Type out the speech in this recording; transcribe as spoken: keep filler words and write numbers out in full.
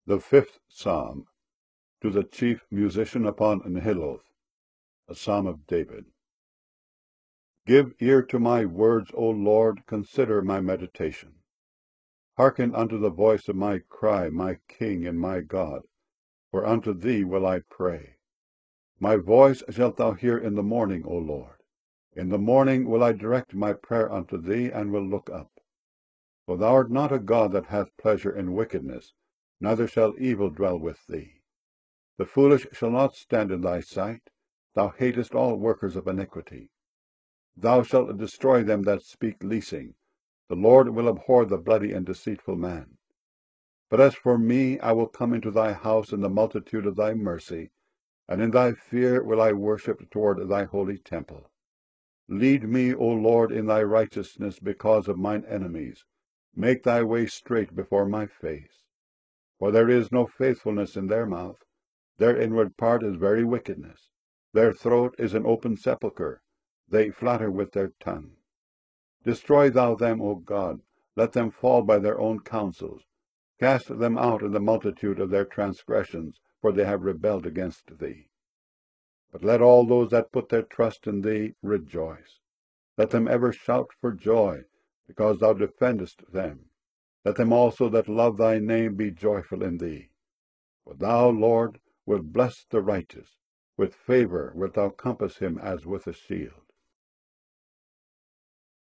The fifth Psalm, to the chief musician upon Nehiloth, a psalm of David. Give ear to my words, O Lord, consider my meditation. Hearken unto the voice of my cry, my King and my God, for unto thee will I pray. My voice shalt thou hear in the morning, O Lord. In the morning will I direct my prayer unto thee, and will look up. For thou art not a God that hath pleasure in wickedness, neither shall evil dwell with thee. The foolish shall not stand in thy sight. Thou hatest all workers of iniquity. Thou shalt destroy them that speak leasing. The Lord will abhor the bloody and deceitful man. But as for me, I will come into thy house in the multitude of thy mercy, and in thy fear will I worship toward thy holy temple. Lead me, O Lord, in thy righteousness because of mine enemies. Make thy way straight before my face. For there is no faithfulness in their mouth. Their inward part is very wickedness. Their throat is an open sepulchre. They flatter with their tongue. Destroy thou them, O God. Let them fall by their own counsels. Cast them out in the multitude of their transgressions, for they have rebelled against thee. But let all those that put their trust in thee rejoice. Let them ever shout for joy, because thou defendest them. Let them also that love thy name be joyful in thee. For thou, Lord, wilt bless the righteous. With favor wilt thou compass him as with a shield.